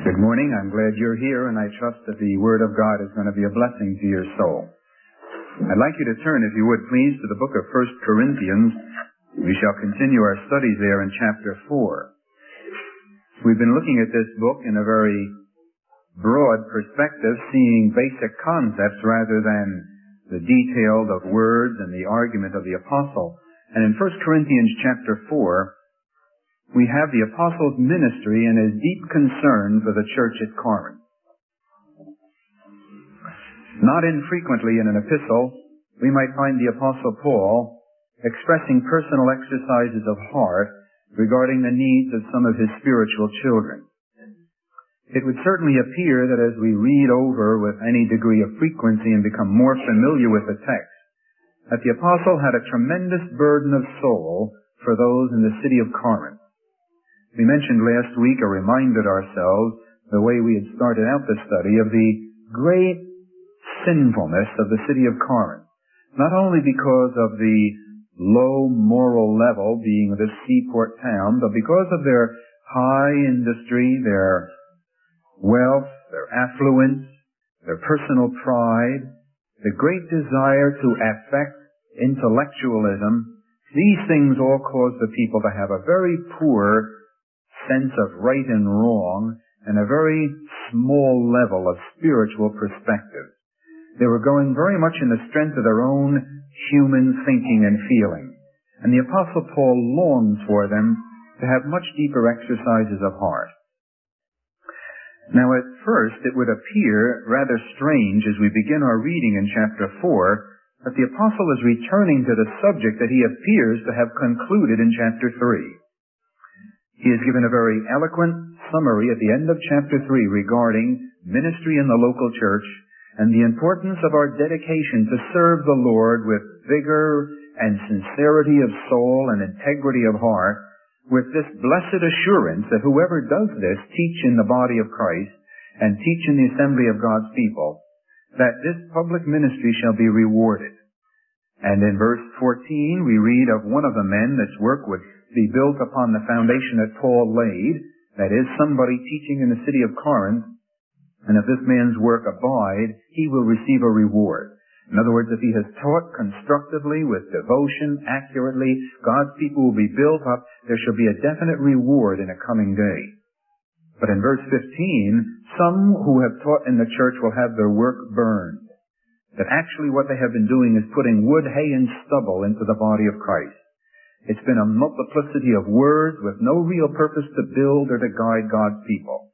Good morning. I'm glad you're here, and I trust that the Word of God is going to be a blessing to your soul. I'd like you to turn, if you would please, to the book of 1 Corinthians. We shall continue our studies there in chapter 4. We've been looking at this book in a very broad perspective, seeing basic concepts rather than the detail of words and the argument of the apostle. And in 1 Corinthians chapter 4, we have the apostle's ministry and his deep concern for the church at Corinth. Not infrequently in an epistle, we might find the apostle Paul expressing personal exercises of heart regarding the needs of some of his spiritual children. It would certainly appear that as we read over with any degree of frequency and become more familiar with the text, that the apostle had a tremendous burden of soul for those in the city of Corinth. We mentioned last week, or reminded ourselves, the way we had started out the study, of the great sinfulness of the city of Corinth. Not only because of the low moral level, being this seaport town, but because of their high industry, their wealth, their affluence, their personal pride, the great desire to affect intellectualism. These things all cause the people to have a very poor sense of right and wrong, and a very small level of spiritual perspective. They were going very much in the strength of their own human thinking and feeling. And the Apostle Paul longs for them to have much deeper exercises of heart. Now at first it would appear rather strange as we begin our reading in chapter 4 that the Apostle is returning to the subject that he appears to have concluded in chapter 3. He has given a very eloquent summary at the end of chapter 3 regarding ministry in the local church and the importance of our dedication to serve the Lord with vigor and sincerity of soul and integrity of heart, with this blessed assurance that whoever does this teach in the body of Christ and teach in the assembly of God's people, that this public ministry shall be rewarded. And in verse 14 we read of one of the men that's work would be built upon the foundation that Paul laid, that is, somebody teaching in the city of Corinth, and if this man's work abide, he will receive a reward. In other words, if he has taught constructively, with devotion, accurately, God's people will be built up, there shall be a definite reward in a coming day. But in verse 15, some who have taught in the church will have their work burned. That actually what they have been doing is putting wood, hay, and stubble into the body of Christ. It's been a multiplicity of words with no real purpose to build or to guide God's people.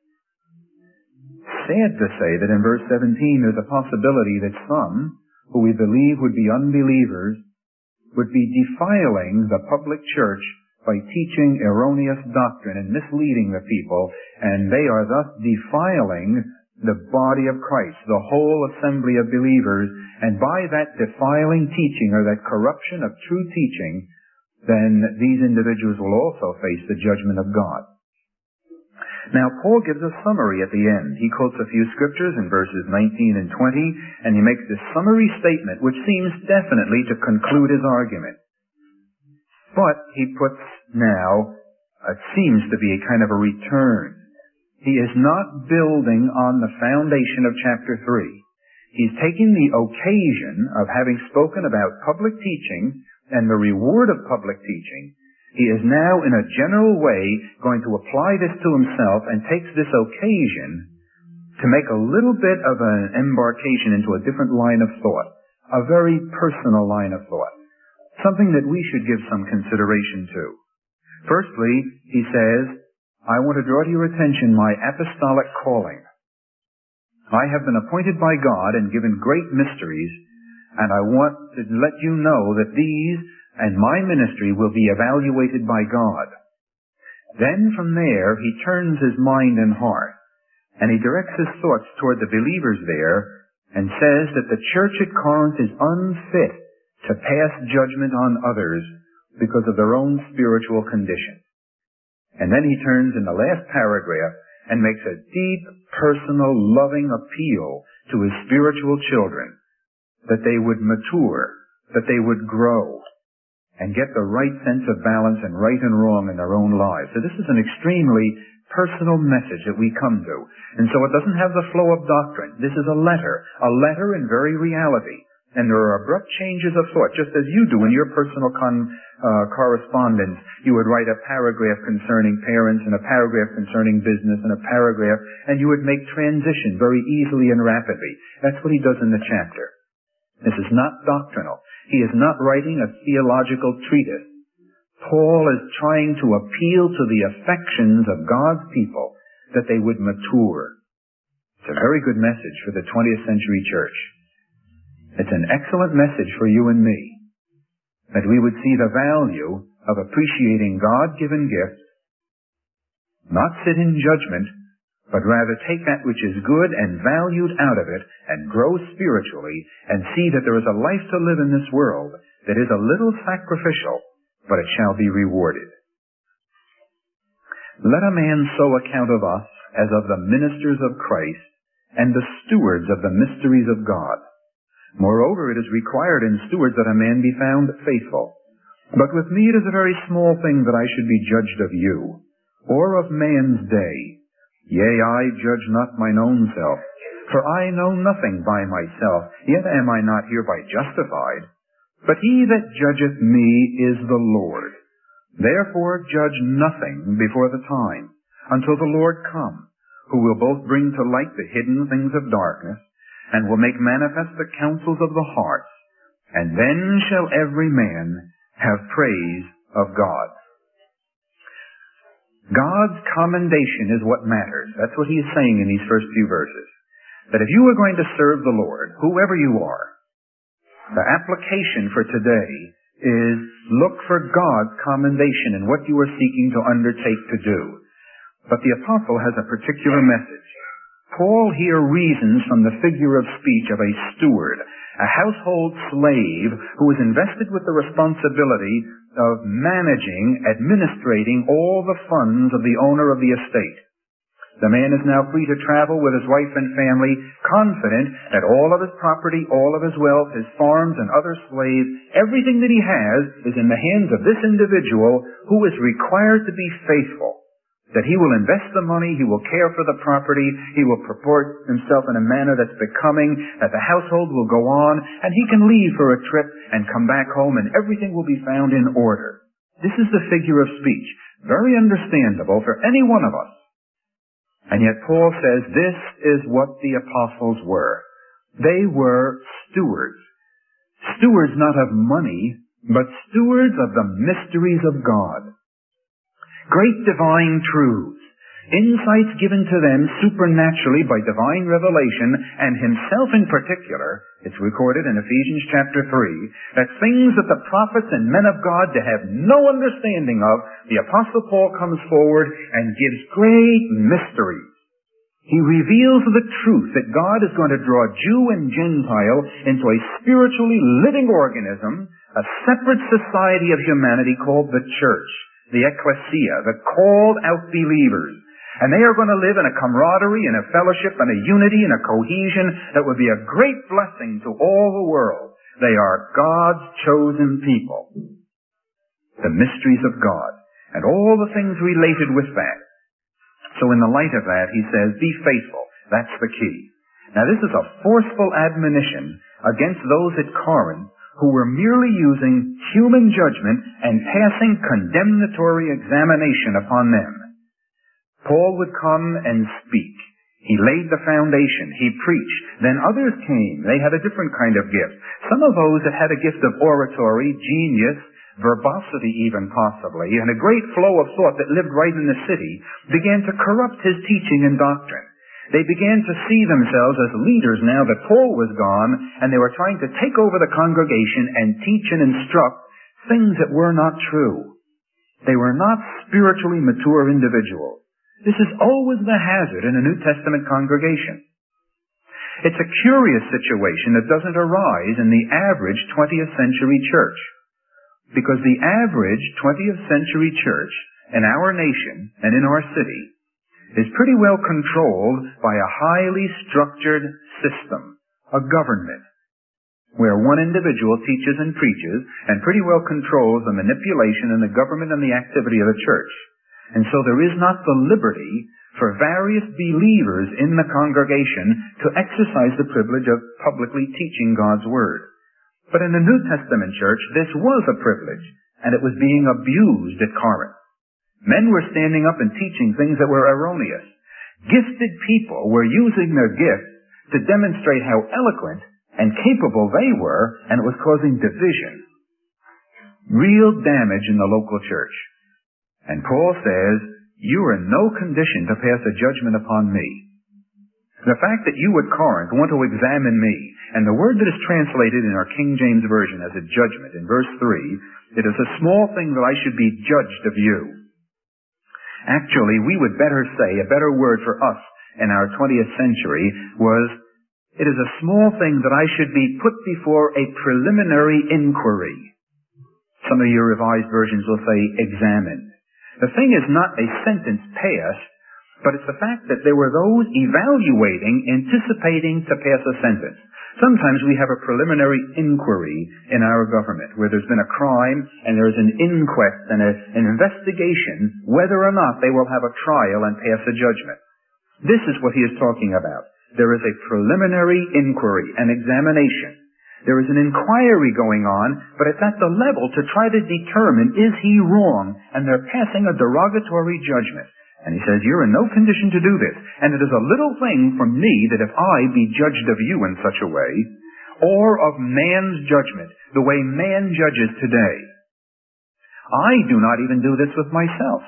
Sad to say that in verse 17 there's a possibility that some, who we believe would be unbelievers, would be defiling the public church by teaching erroneous doctrine and misleading the people, and they are thus defiling the body of Christ, the whole assembly of believers, and by that defiling teaching, or that corruption of true teaching, then these individuals will also face the judgment of God. Now, Paul gives a summary at the end. He quotes a few scriptures in verses 19 and 20, and he makes this summary statement, which seems definitely to conclude his argument. But he puts now, it seems to be a kind of a return. He is not building on the foundation of chapter 3. He's taking the occasion of having spoken about public teaching and the reward of public teaching. He is now, in a general way, going to apply this to himself and takes this occasion to make a little bit of an embarkation into a different line of thought, a very personal line of thought, something that we should give some consideration to. Firstly, he says, I want to draw to your attention my apostolic calling. I have been appointed by God and given great mysteries, and I want to let you know that these and my ministry will be evaluated by God. Then from there, he turns his mind and heart, and he directs his thoughts toward the believers there, and says that the church at Corinth is unfit to pass judgment on others because of their own spiritual condition. And then he turns in the last paragraph and makes a deep, personal, loving appeal to his spiritual children, that they would mature, that they would grow, and get the right sense of balance and right and wrong in their own lives. So this is an extremely personal message that we come to. And so it doesn't have the flow of doctrine. This is a letter in very reality. And there are abrupt changes of thought, just as you do in your personal correspondence. You would write a paragraph concerning parents, and a paragraph concerning business, and a paragraph, and you would make transition very easily and rapidly. That's what he does in the chapter. This is not doctrinal. He is not writing a theological treatise. Paul is trying to appeal to the affections of God's people that they would mature. It's a very good message for the 20th century church. It's an excellent message for you and me, that we would see the value of appreciating God-given gifts, not sit in judgment, but rather take that which is good and valued out of it and grow spiritually and see that there is a life to live in this world that is a little sacrificial, but it shall be rewarded. Let a man so account of us as of the ministers of Christ and the stewards of the mysteries of God. Moreover, it is required in stewards that a man be found faithful. But with me it is a very small thing that I should be judged of you, or of man's day. Yea, I judge not mine own self, for I know nothing by myself, yet am I not hereby justified. But he that judgeth me is the Lord. Therefore judge nothing before the time, until the Lord come, who will both bring to light the hidden things of darkness, and will make manifest the counsels of the hearts, and then shall every man have praise of God. God's commendation is what matters. That's what he is saying in these first few verses. That if you are going to serve the Lord, whoever you are, the application for today is look for God's commendation in what you are seeking to undertake to do. But the apostle has a particular message. Paul here reasons from the figure of speech of a steward, a household slave who is invested with the responsibility of managing, administrating all the funds of the owner of the estate. The man is now free to travel with his wife and family, confident that all of his property, all of his wealth, his farms and other slaves, everything that he has is in the hands of this individual who is required to be faithful. That he will invest the money, he will care for the property, he will purport himself in a manner that's becoming, that the household will go on, and he can leave for a trip and come back home and everything will be found in order. This is the figure of speech. Very understandable for any one of us. And yet Paul says this is what the apostles were. They were stewards. Stewards not of money, but stewards of the mysteries of God. Great divine truths, insights given to them supernaturally by divine revelation, and himself in particular. It's recorded in Ephesians chapter 3, that things that the prophets and men of God to have no understanding of, the Apostle Paul comes forward and gives great mysteries. He reveals the truth that God is going to draw Jew and Gentile into a spiritually living organism, a separate society of humanity called the church. The ecclesia, the called out believers. And they are going to live in a camaraderie and a fellowship and a unity and a cohesion that would be a great blessing to all the world. They are God's chosen people. The mysteries of God and all the things related with that. So in the light of that, he says, be faithful. That's the key. Now this is a forceful admonition against those at Corinth who were merely using human judgment and passing condemnatory examination upon them. Paul would come and speak. He laid the foundation. He preached. Then others came. They had a different kind of gift. Some of those that had a gift of oratory, genius, verbosity even possibly, and a great flow of thought that lived right in the city, began to corrupt his teaching and doctrine. They began to see themselves as leaders now that Paul was gone, and they were trying to take over the congregation and teach and instruct things that were not true. They were not spiritually mature individuals. This is always the hazard in a New Testament congregation. It's a curious situation that doesn't arise in the average 20th century church. Because the average 20th century church in our nation and in our city is pretty well controlled by a highly structured system, a government, where one individual teaches and preaches and pretty well controls the manipulation and the government and the activity of the church. And so there is not the liberty for various believers in the congregation to exercise the privilege of publicly teaching God's Word. But in the New Testament church, this was a privilege, and it was being abused at Corinth. Men were standing up and teaching things that were erroneous. Gifted people were using their gifts to demonstrate how eloquent and capable they were, and it was causing division. Real damage in the local church. And Paul says, you are in no condition to pass a judgment upon me. The fact that you at Corinth want to examine me, and the word that is translated in our King James Version as a judgment in verse 3, it is a small thing that I should be judged of you. Actually, we would better say, a better word for us in our 20th century was, it is a small thing that I should be put before a preliminary inquiry. Some of your revised versions will say examined. The thing is not a sentence passed, but it's the fact that there were those evaluating, anticipating to pass a sentence. Sometimes we have a preliminary inquiry in our government where there's been a crime and there's an inquest and an investigation whether or not they will have a trial and pass a judgment. This is what he is talking about. There is a preliminary inquiry, an examination. There is an inquiry going on, but it's at the level to try to determine, is he wrong? And they're passing a derogatory judgment. And he says, you're in no condition to do this. And it is a little thing from me that if I be judged of you in such a way, or of man's judgment, the way man judges today. I do not even do this with myself.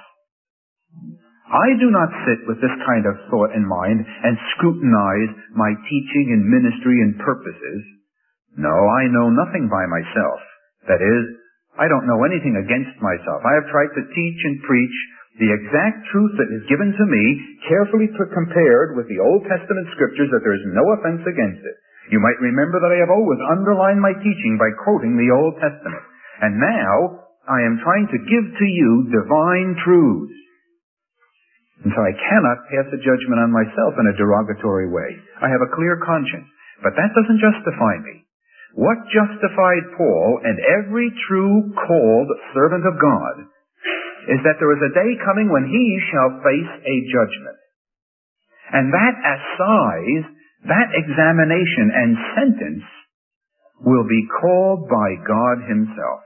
I do not sit with this kind of thought in mind and scrutinize my teaching and ministry and purposes. No, I know nothing by myself. That is, I don't know anything against myself. I have tried to teach and preach the exact truth that is given to me, carefully compared with the Old Testament scriptures, that there is no offense against it. You might remember that I have always underlined my teaching by quoting the Old Testament. And now, I am trying to give to you divine truths. And so I cannot pass a judgment on myself in a derogatory way. I have a clear conscience. But that doesn't justify me. What justified Paul and every true called servant of God is that there is a day coming when he shall face a judgment. And that assize, that examination and sentence will be called by God himself.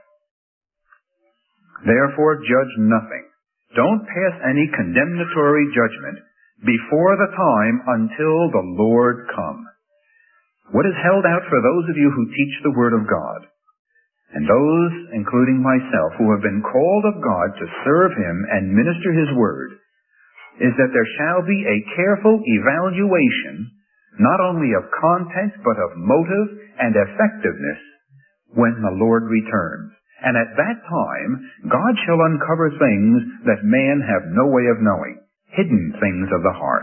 Therefore judge nothing. Don't pass any condemnatory judgment before the time until the Lord come. What is held out for those of you who teach the Word of God, and those, including myself, who have been called of God to serve Him and minister His Word, is that there shall be a careful evaluation, not only of content, but of motive and effectiveness when the Lord returns. And at that time, God shall uncover things that man have no way of knowing, hidden things of the heart.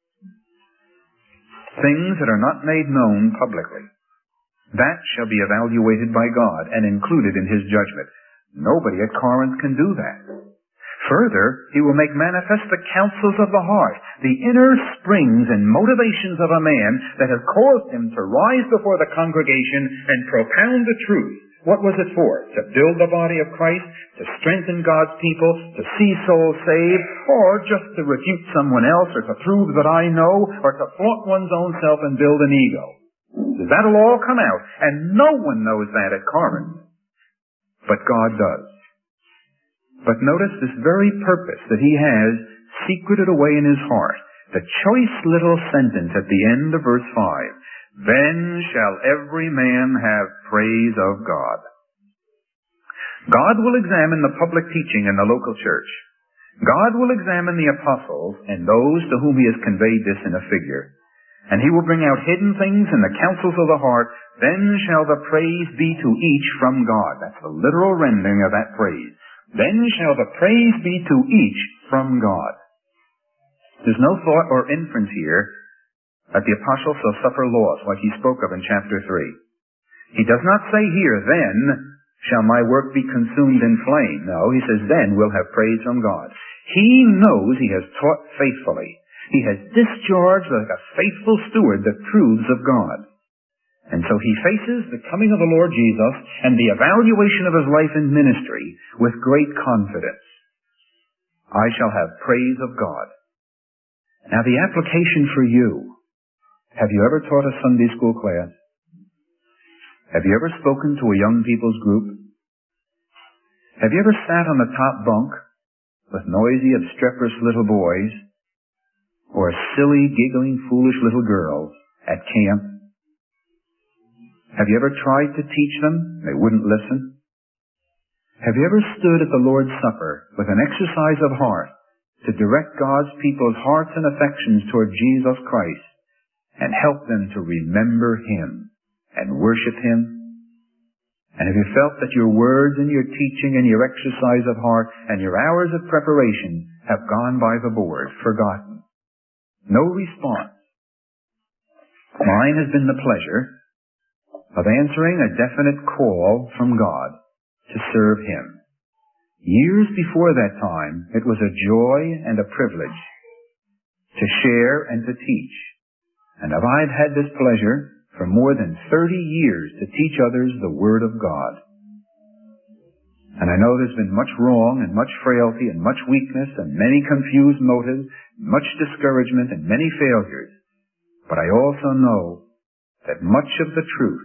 Things that are not made known publicly. That shall be evaluated by God and included in His judgment. Nobody at Corinth can do that. Further, He will make manifest the counsels of the heart, the inner springs and motivations of a man that have caused him to rise before the congregation and propound the truth. What was it for? To build the body of Christ, to strengthen God's people, to see souls saved, or just to refute someone else, or to prove that I know, or to flaunt one's own self and build an ego? That'll all come out, and no one knows that at Corinth. But God does. But notice this very purpose that He has secreted away in His heart. The choice little sentence at the end of verse 5. Then shall every man have praise of God. God will examine the public teaching in the local church. God will examine the apostles and those to whom He has conveyed this in a figure. And He will bring out hidden things in the counsels of the heart. Then shall the praise be to each from God. That's the literal rendering of that phrase. Then shall the praise be to each from God. There's no thought or inference here that the apostle shall suffer loss, like he spoke of in chapter 3. He does not say here, then shall my work be consumed in flame. No, he says, then we'll have praise from God. He knows he has taught faithfully. He has discharged like a faithful steward the truths of God. And so he faces the coming of the Lord Jesus and the evaluation of his life in ministry with great confidence. I shall have praise of God. Now the application for you. Have you ever taught a Sunday school class? Have you ever spoken to a young people's group? Have you ever sat on the top bunk with noisy, obstreperous little boys or silly, giggling, foolish little girls at camp? Have you ever tried to teach them? They wouldn't listen. Have you ever stood at the Lord's Supper with an exercise of heart to direct God's people's hearts and affections toward Jesus Christ and help them to remember Him and worship Him? And have you felt that your words and your teaching and your exercise of heart and your hours of preparation have gone by the board, forgotten? No response. Mine has been the pleasure of answering a definite call from God to serve Him. Years before that time, it was a joy and a privilege to share and to teach. And I've had this pleasure for more than 30 years to teach others the Word of God. And I know there's been much wrong and much frailty and much weakness and many confused motives, much discouragement and many failures. But I also know that much of the truth,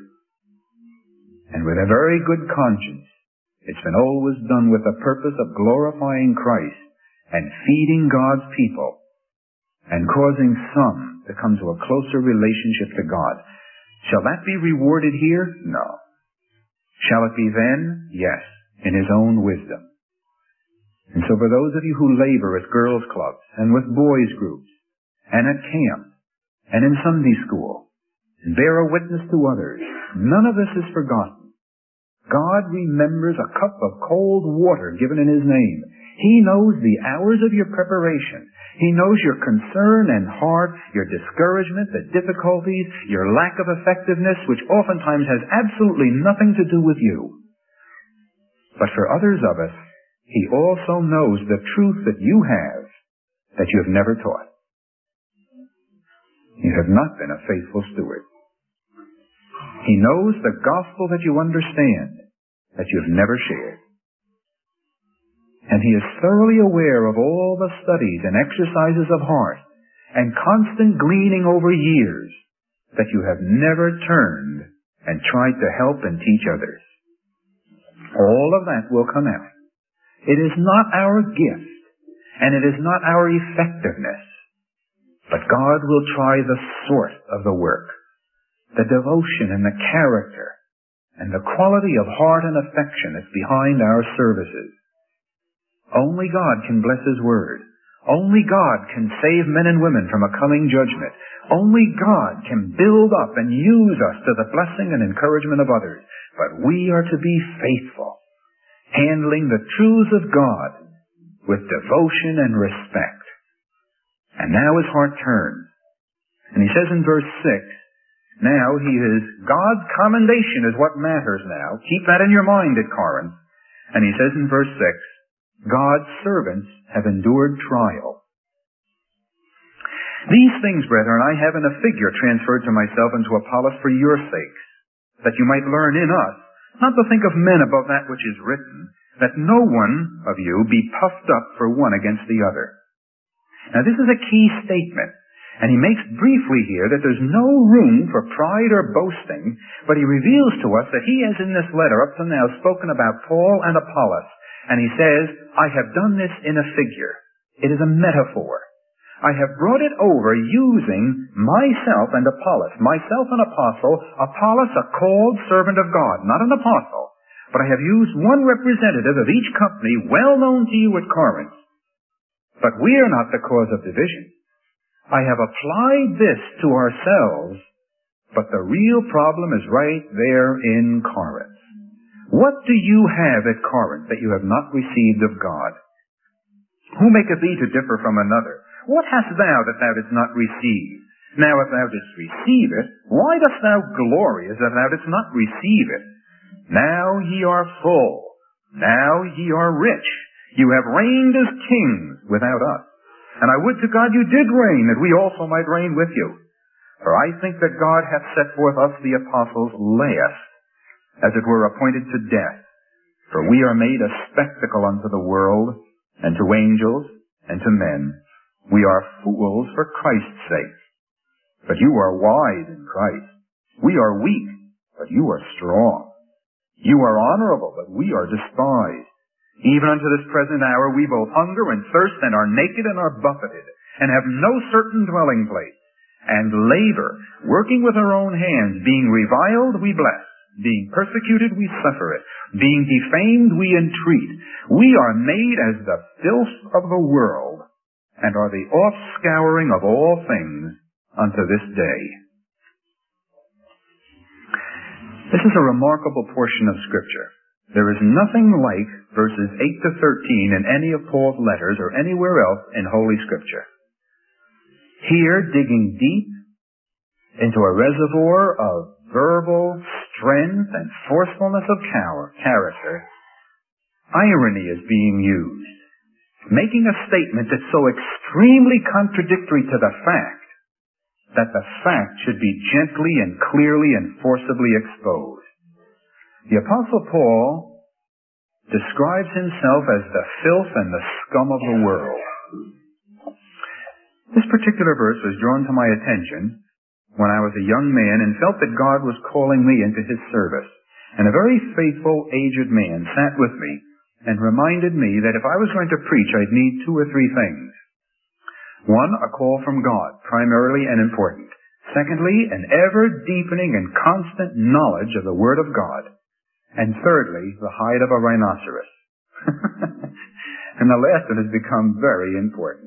and with a very good conscience, it's been always done with the purpose of glorifying Christ and feeding God's people and causing some to come to a closer relationship to God. Shall that be rewarded here? No. Shall it be then? Yes, in His own wisdom. And so for those of you who labor at girls' clubs and with boys' groups and at camp and in Sunday school and bear a witness to others, none of this is forgotten. God remembers a cup of cold water given in His name. He knows the hours of your preparation. He knows your concern and heart, your discouragement, the difficulties, your lack of effectiveness, which oftentimes has absolutely nothing to do with you. But for others of us, He also knows the truth that you have that you have never taught. You have not been a faithful steward. He knows the gospel that you understand that you have never shared. And He is thoroughly aware of all the studies and exercises of heart and constant gleaning over years that you have never turned and tried to help and teach others. All of that will come out. It is not our gift, and it is not our effectiveness, but God will try the sort of the work, the devotion and the character, and the quality of heart and affection that's behind our services. Only God can bless His Word. Only God can save men and women from a coming judgment. Only God can build up and use us to the blessing and encouragement of others. But we are to be faithful, handling the truths of God with devotion and respect. And now his heart turns. And he says in verse 6, now God's commendation is what matters now. Keep that in your mind at Corinth. And he says in verse 6, God's servants have endured trial. These things, brethren, I have in a figure transferred to myself and to Apollos for your sakes, that you might learn in us, not to think of men above that which is written, that no one of you be puffed up for one against the other. Now this is a key statement, and he makes briefly here that there's no room for pride or boasting, but he reveals to us that he has in this letter up to now spoken about Paul and Apollos. And he says, I have done this in a figure. It is a metaphor. I have brought it over using myself and Apollos. Myself an apostle, Apollos a called servant of God, not an apostle. But I have used one representative of each company well known to you at Corinth. But we are not the cause of division. I have applied this to ourselves, but the real problem is right there in Corinth. What do you have at Corinth that you have not received of God? Who maketh thee to differ from another? What hast thou that thou didst not receive? Now if thou didst receive it, why dost thou glory as if thou didst not receive it? Now ye are full. Now ye are rich. You have reigned as kings without us. And I would to God you did reign, that we also might reign with you. For I think that God hath set forth us the apostles last, as it were appointed to death. For we are made a spectacle unto the world, and to angels, and to men. We are fools for Christ's sake. But you are wise in Christ. We are weak, but you are strong. You are honorable, but we are despised. Even unto this present hour we both hunger and thirst, and are naked and are buffeted, and have no certain dwelling place, and labor, working with our own hands. Being reviled, we bless. Being persecuted, we suffer it. Being defamed, we entreat. We are made as the filth of the world, and are the offscouring of all things unto this day. This is a remarkable portion of Scripture. There is nothing like verses 8 to 13 in any of Paul's letters or anywhere else in Holy Scripture. Here, digging deep into a reservoir of verbal strength and forcefulness of character, irony is being used, making a statement that's so extremely contradictory to the fact that the fact should be gently and clearly and forcibly exposed. The Apostle Paul describes himself as the filth and the scum of the world. This particular verse was drawn to my attention when I was a young man and felt that God was calling me into His service. And a very faithful, aged man sat with me and reminded me that if I was going to preach, I'd need 2 or 3 things. 1, a call from God, primarily and important. Secondly, an ever-deepening and constant knowledge of the Word of God. And thirdly, the hide of a rhinoceros. And the last one has become very important.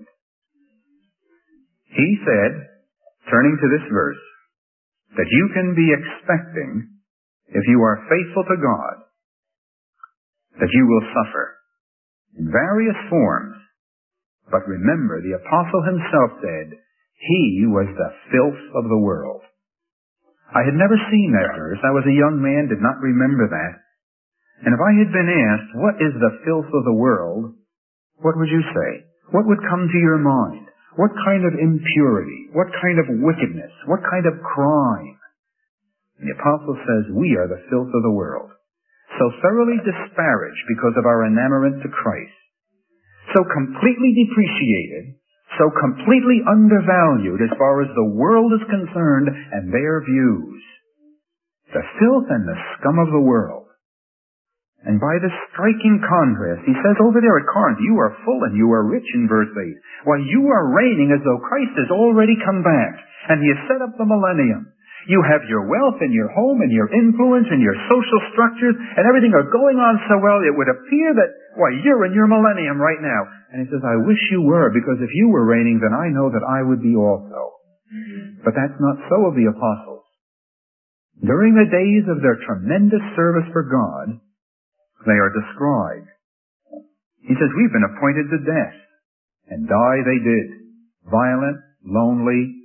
He said, turning to this verse, that you can be expecting, if you are faithful to God, that you will suffer in various forms. But remember, the apostle himself said, he was the filth of the world. I had never seen that verse. I was a young man, did not remember that. And if I had been asked, what is the filth of the world? What would you say? What would come to your mind? What kind of impurity? What kind of wickedness? What kind of crime? And the apostle says, we are the filth of the world. So thoroughly disparaged because of our enamorment to Christ. So completely depreciated, so completely undervalued as far as the world is concerned and their views. The filth and the scum of the world. And by this striking contrast, he says over there at Corinth, you are full and you are rich in verse 8. While you are reigning as though Christ has already come back, and He has set up the millennium. You have your wealth and your home and your influence and your social structures and everything are going on so well, it would appear that, you're in your millennium right now. And he says, I wish you were, because if you were reigning, then I know that I would be also. But that's not so of the apostles. During the days of their tremendous service for God, they are described. He says, we've been appointed to death. And die they did. Violent, lonely.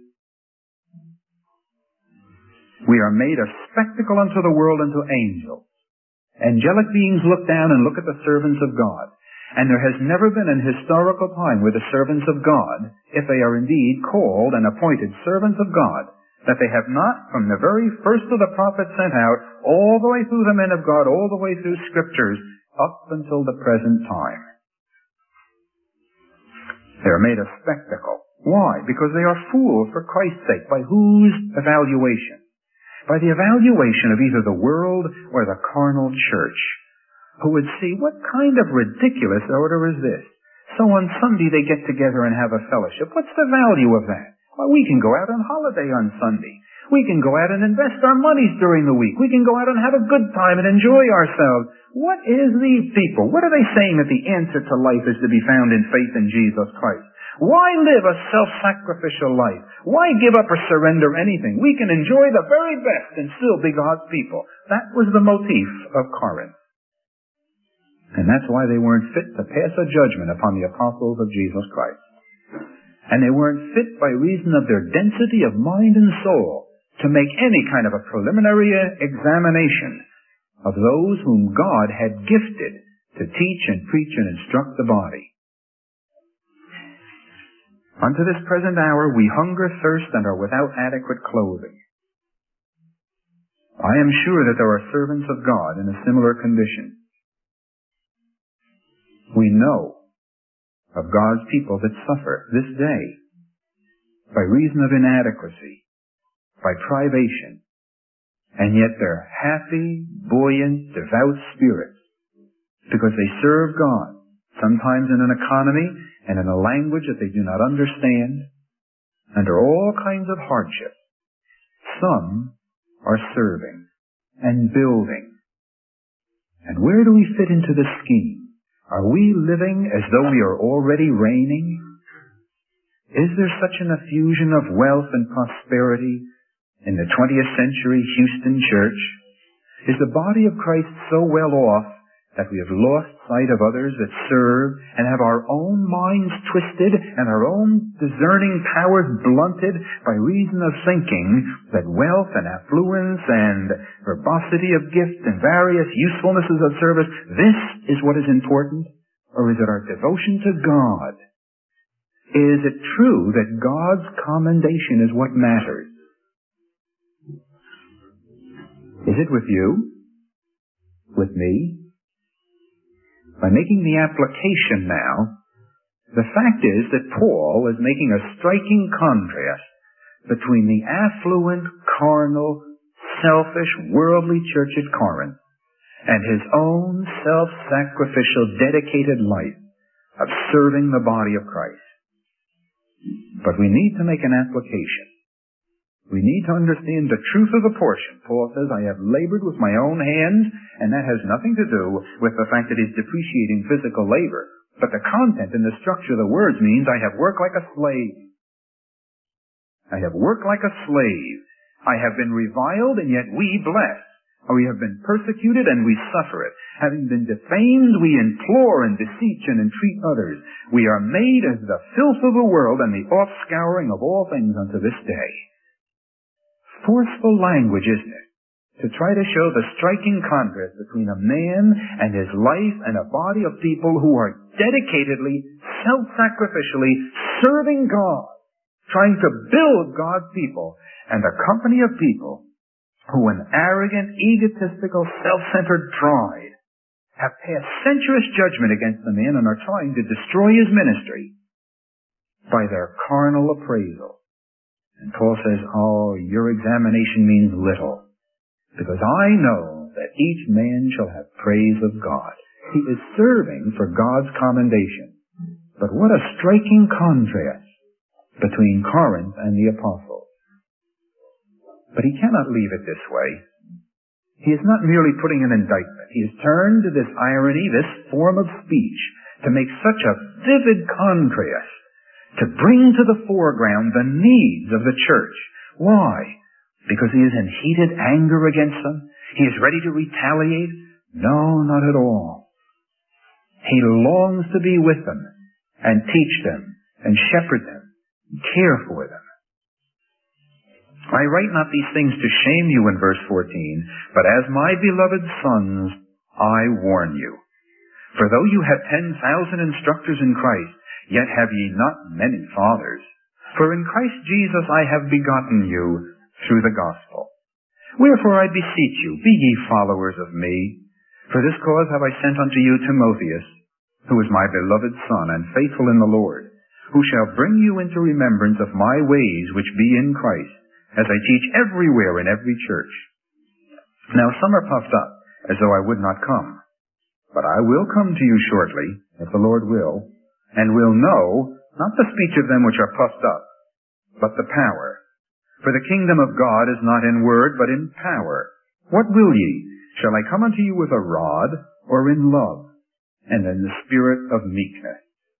We are made a spectacle unto the world and to angels. Angelic beings look down and look at the servants of God. And there has never been an historical time where the servants of God, if they are indeed called and appointed servants of God, that they have not, from the very first of the prophets sent out, all the way through the men of God, all the way through Scriptures, up until the present time. They are made a spectacle. Why? Because they are fools for Christ's sake. By whose evaluation? By the evaluation of either the world or the carnal church, who would see, what kind of ridiculous order is this? So on Sunday they get together and have a fellowship. What's the value of that? Well, we can go out on holiday on Sunday. We can go out and invest our monies during the week. We can go out and have a good time and enjoy ourselves. What is these people? What are they saying that the answer to life is to be found in faith in Jesus Christ? Why live a self-sacrificial life? Why give up or surrender anything? We can enjoy the very best and still be God's people. That was the motif of Corinth. And that's why they weren't fit to pass a judgment upon the apostles of Jesus Christ. And they weren't fit by reason of their density of mind and soul to make any kind of a preliminary examination of those whom God had gifted to teach and preach and instruct the body. Unto this present hour we hunger, thirst, and are without adequate clothing. I am sure that there are servants of God in a similar condition. We know of God's people that suffer this day by reason of inadequacy, by privation, and yet they're happy, buoyant, devout spirits because they serve God, sometimes in an economy and in a language that they do not understand, under all kinds of hardship. Some are serving and building. And where do we fit into the scheme? Are we living as though we are already reigning? Is there such an effusion of wealth and prosperity in the 20th century Houston church? Is the body of Christ so well off that we have lost sight of others that serve and have our own minds twisted and our own discerning powers blunted by reason of thinking that wealth and affluence and verbosity of gift and various usefulnesses of service, this is what is important? Or is it our devotion to God? Is it true that God's commendation is what matters? Is it with you? With me? By making the application now, the fact is that Paul is making a striking contrast between the affluent, carnal, selfish, worldly church at Corinth and his own self-sacrificial, dedicated life of serving the body of Christ. But we need to make an application. We need to understand the truth of the portion. Paul says, I have labored with my own hands, and that has nothing to do with the fact that he's depreciating physical labor. But the content and the structure of the words means I have worked like a slave. I have worked like a slave. I have been reviled, and yet we bless. We have been persecuted, and we suffer it. Having been defamed, we implore and beseech and entreat others. We are made as the filth of the world and the offscouring of all things unto this day. Forceful language, isn't it? To try to show the striking contrast between a man and his life and a body of people who are dedicatedly, self-sacrificially serving God, trying to build God's people, and a company of people who in arrogant, egotistical, self-centered pride have passed sensuous judgment against the man and are trying to destroy his ministry by their carnal appraisal. And Paul says, oh, your examination means little, because I know that each man shall have praise of God. He is serving for God's commendation. But what a striking contrast between Corinth and the apostles. But he cannot leave it this way. He is not merely putting an indictment. He has turned to this irony, this form of speech, to make such a vivid contrast, to bring to the foreground the needs of the church. Why? Because he is in heated anger against them? He is ready to retaliate? No, not at all. He longs to be with them and teach them and shepherd them, and care for them. I write not these things to shame you in verse 14, but as my beloved sons, I warn you. For though you have 10,000 instructors in Christ, yet have ye not many fathers. For in Christ Jesus I have begotten you through the gospel. Wherefore I beseech you, be ye followers of me. For this cause have I sent unto you Timotheus, who is my beloved son, and faithful in the Lord, who shall bring you into remembrance of my ways which be in Christ, as I teach everywhere in every church. Now some are puffed up, as though I would not come. But I will come to you shortly, if the Lord will, and will know, not the speech of them which are puffed up, but the power. For the kingdom of God is not in word, but in power. What will ye? Shall I come unto you with a rod, or in love, and in the spirit of meekness?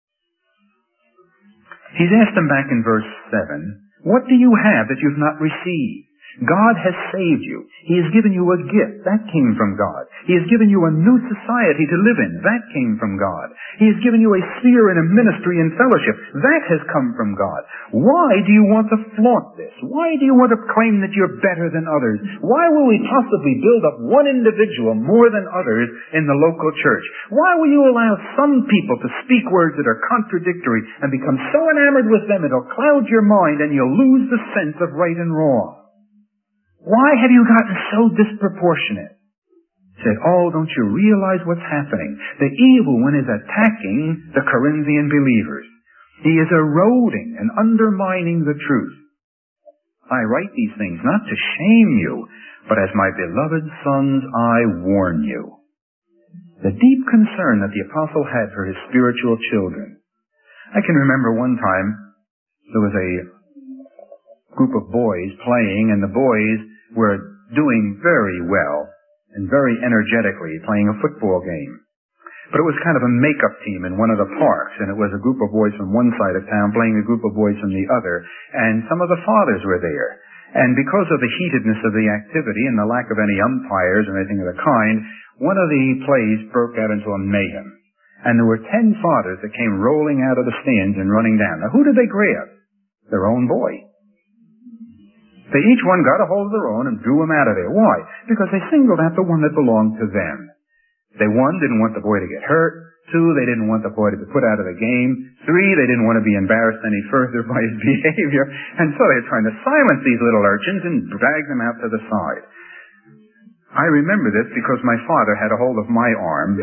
He's asked them back in verse 7, what do you have that you've not received? God has saved you. He has given you a gift. That came from God. He has given you a new society to live in. That came from God. He has given you a sphere and a ministry and fellowship. That has come from God. Why do you want to flaunt this? Why do you want to claim that you're better than others? Why will we possibly build up one individual more than others in the local church? Why will you allow some people to speak words that are contradictory and become so enamored with them it'll cloud your mind and you'll lose the sense of right and wrong? Why have you gotten so disproportionate? said, oh, don't you realize what's happening? The evil one is attacking the Corinthian believers. He is eroding and undermining the truth. I write these things not to shame you, but as my beloved sons, I warn you. The deep concern that the apostle had for his spiritual children. I can remember one time there was a group of boys playing, and the boys were doing very well and very energetically playing a football game. But it was kind of a make-up team in one of the parks, and it was a group of boys from one side of town playing a group of boys from the other, and some of the fathers were there. And because of the heatedness of the activity and the lack of any umpires or anything of the kind, one of the plays broke out into a mayhem. And there were 10 fathers that came rolling out of the stands and running down. Now, who did they grab? Their own boy. They each one got a hold of their own and drew him out of there. Why? Because they singled out the one that belonged to them. They, 1, didn't want the boy to get hurt. 2, they didn't want the boy to be put out of the game. 3, they didn't want to be embarrassed any further by his behavior. And so they were trying to silence these little urchins and drag them out to the side. I remember this because my father had a hold of my arm.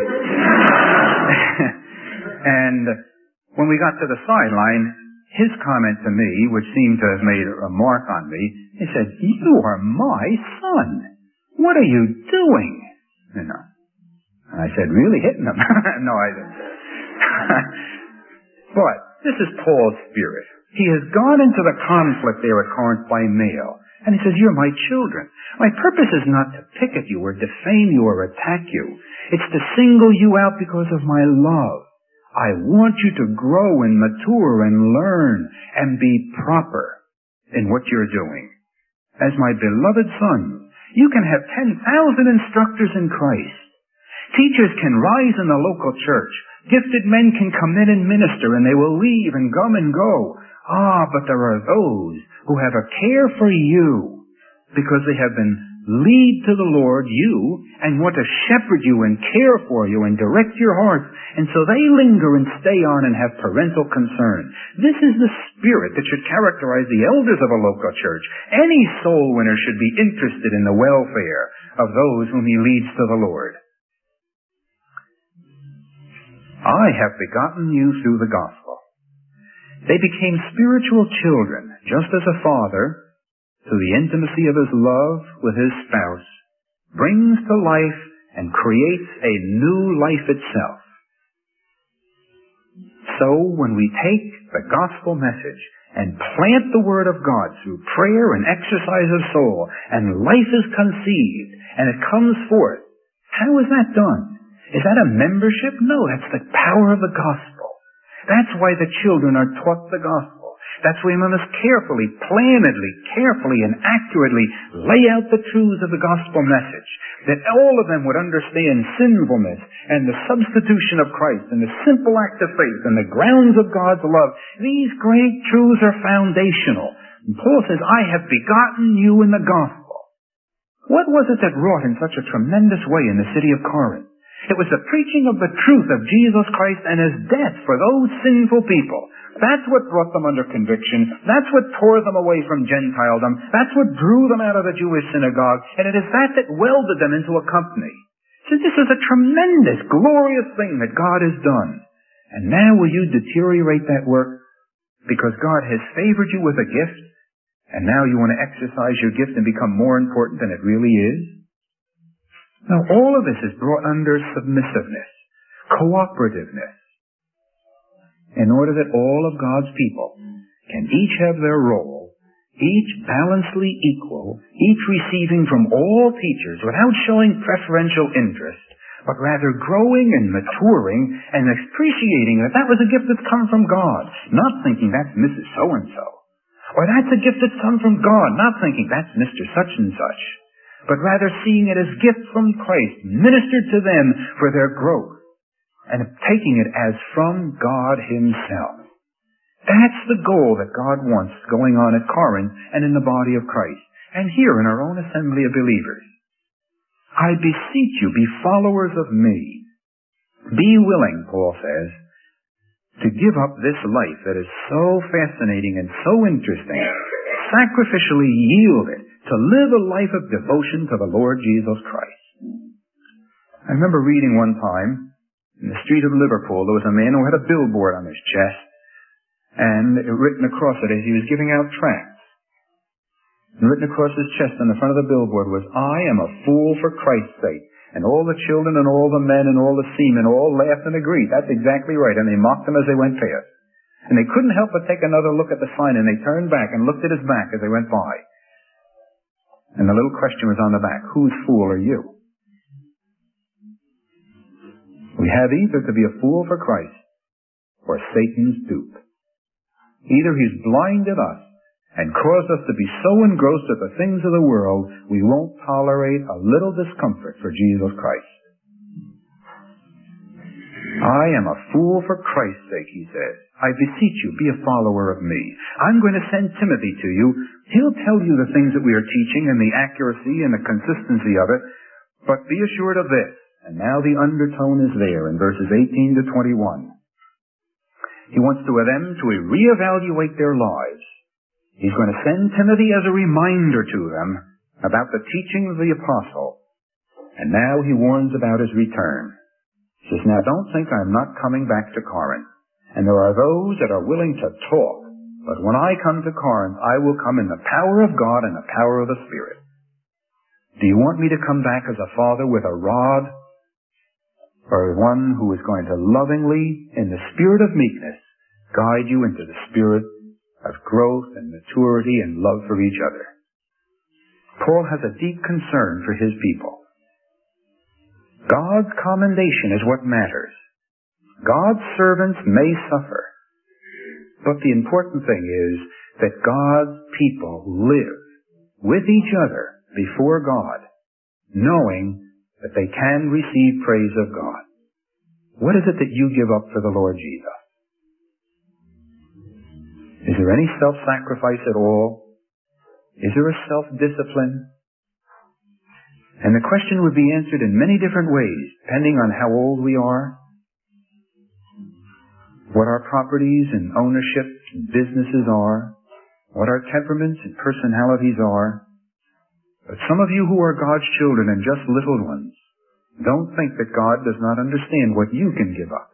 And when we got to the sideline, his comment to me, which seemed to have made a mark on me, he said, you are my son. What are you doing? You know. And I said, really hitting him? No, I didn't. But this is Paul's spirit. He has gone into the conflict there at Corinth by mail. And he says, you're my children. My purpose is not to pick at you or defame you or attack you. It's to single you out because of my love. I want you to grow and mature and learn and be proper in what you're doing. As my beloved son, you can have 10,000 instructors in Christ. Teachers can rise in the local church. Gifted men can come in and minister, and they will leave and come and go. But there are those who have a care for you because they have been lead to the Lord, you, and want to shepherd you and care for you and direct your heart. And so they linger and stay on and have parental concern. This is the spirit that should characterize the elders of a local church. Any soul winner should be interested in the welfare of those whom he leads to the Lord. I have begotten you through the gospel. They became spiritual children, just as a father, through the intimacy of his love with his spouse, brings to life and creates a new life itself. So when we take the gospel message and plant the word of God through prayer and exercise of soul, and life is conceived, and it comes forth, how is that done? Is that a membership? No, that's the power of the gospel. That's why the children are taught the gospel. That's why we must carefully, plannedly, carefully, and accurately lay out the truths of the gospel message, that all of them would understand sinfulness and the substitution of Christ and the simple act of faith and the grounds of God's love. These great truths are foundational. And Paul says, I have begotten you in the gospel. What was it that wrought in such a tremendous way in the city of Corinth? It was the preaching of the truth of Jesus Christ and his death for those sinful people. That's what brought them under conviction. That's what tore them away from Gentiledom. That's what drew them out of the Jewish synagogue. And it is that welded them into a company. So this is a tremendous, glorious thing that God has done. And now will you deteriorate that work because God has favored you with a gift, and now you want to exercise your gift and become more important than it really is? Now all of this is brought under submissiveness, cooperativeness, in order that all of God's people can each have their role, each balancedly equal, each receiving from all teachers without showing preferential interest, but rather growing and maturing and appreciating that that was a gift that's come from God, not thinking that's Mrs. So-and-so, or that's a gift that's come from God, not thinking that's Mr. Such-and-such, but rather seeing it as gifts from Christ, ministered to them for their growth, and taking it as from God himself. That's the goal that God wants going on at Corinth and in the body of Christ, and here in our own assembly of believers. I beseech you, be followers of me. Be willing, Paul says, to give up this life that is so fascinating and so interesting, sacrificially yield it to live a life of devotion to the Lord Jesus Christ. I remember reading one time, in the street of Liverpool, there was a man who had a billboard on his chest, and written across it as he was giving out tracts. And written across his chest on the front of the billboard was, "I am a fool for Christ's sake." And all the children and all the men and all the seamen all laughed and agreed. That's exactly right. And they mocked him as they went past. And they couldn't help but take another look at the sign, and they turned back and looked at his back as they went by. And the little question was on the back, "Whose fool are you?" We have either to be a fool for Christ or Satan's dupe. Either he's blinded us and caused us to be so engrossed at the things of the world, we won't tolerate a little discomfort for Jesus Christ. "I am a fool for Christ's sake," he says. "I beseech you, be a follower of me. I'm going to send Timothy to you. He'll tell you the things that we are teaching and the accuracy and the consistency of it. But be assured of this." And now the undertone is there in verses 18 to 21. He wants them to reevaluate their lives. He's going to send Timothy as a reminder to them about the teaching of the apostle. And now he warns about his return. He says, "Now don't think I'm not coming back to Corinth. And there are those that are willing to talk. But when I come to Corinth, I will come in the power of God and the power of the Spirit." Do you want me to come back as a father with a rod? Or one who is going to lovingly, in the spirit of meekness, guide you into the spirit of growth and maturity and love for each other? Paul has a deep concern for his people. God's commendation is what matters. God's servants may suffer. But the important thing is that God's people live with each other before God, knowing that they can receive praise of God. What is it that you give up for the Lord Jesus? Is there any self-sacrifice at all? Is there a self-discipline? And the question would be answered in many different ways, depending on how old we are, what our properties and ownership and businesses are, what our temperaments and personalities are. But some of you who are God's children and just little ones, don't think that God does not understand what you can give up.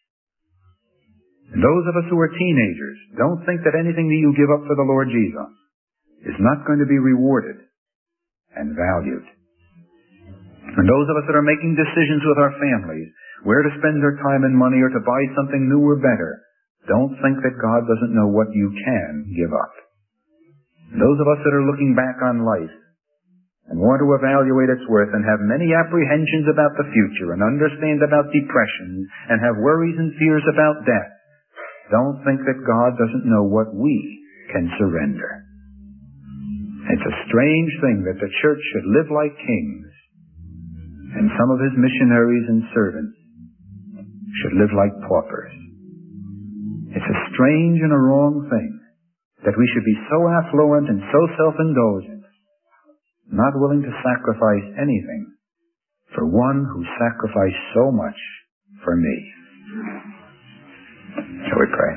And those of us who are teenagers, don't think that anything that you give up for the Lord Jesus is not going to be rewarded and valued. And those of us that are making decisions with our families, where to spend their time and money or to buy something new or better, don't think that God doesn't know what you can give up. Those of us that are looking back on life and want to evaluate its worth and have many apprehensions about the future and understand about depression and have worries and fears about death, don't think that God doesn't know what we can surrender. It's a strange thing that the church should live like kings and some of his missionaries and servants should live like paupers. It's a strange and a wrong thing that we should be so affluent and so self-indulgent, not willing to sacrifice anything for one who sacrificed so much for me. Shall we pray?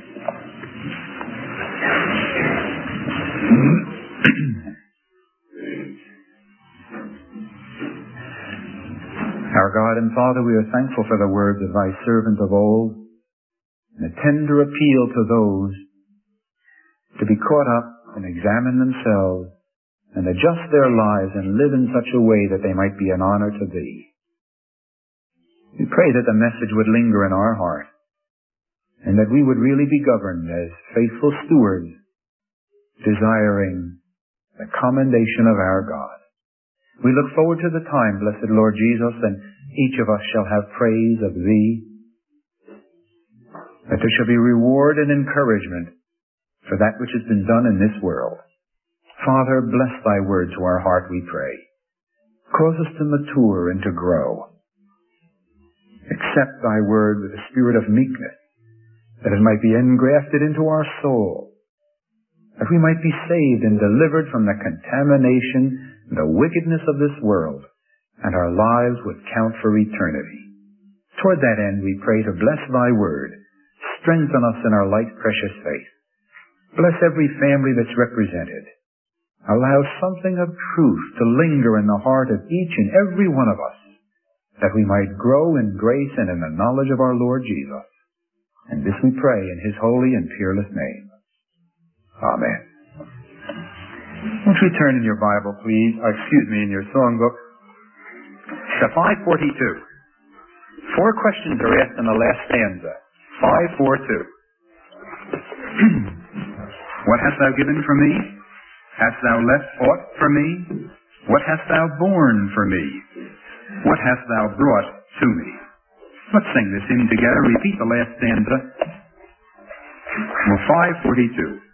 Our God and Father, we are thankful for the words of thy servant of old, and a tender appeal to those to be caught up and examine themselves and adjust their lives and live in such a way that they might be an honor to thee. We pray that the message would linger in our heart and that we would really be governed as faithful stewards, desiring the commendation of our God. We look forward to the time, blessed Lord Jesus, and each of us shall have praise of thee, that there shall be reward and encouragement for that which has been done in this world. Father, bless thy word to our heart, we pray. Cause us to mature and to grow. Accept thy word with a spirit of meekness, that it might be engrafted into our soul, that we might be saved and delivered from the contamination and the wickedness of this world, and our lives would count for eternity. Toward that end, we pray to bless thy word, strengthen us in our light, precious faith. Bless every family that's represented. Allow something of truth to linger in the heart of each and every one of us, that we might grow in grace and in the knowledge of our Lord Jesus. And this we pray in his holy and peerless name. Amen. Won't you turn in your Bible, please, in your songbook, to 542. 4 questions are asked in the last stanza. 542. What hast thou given for me? Hast thou left aught for me? What hast thou borne for me? What hast thou brought to me? Let's sing this hymn together. Repeat the last stanza. 542.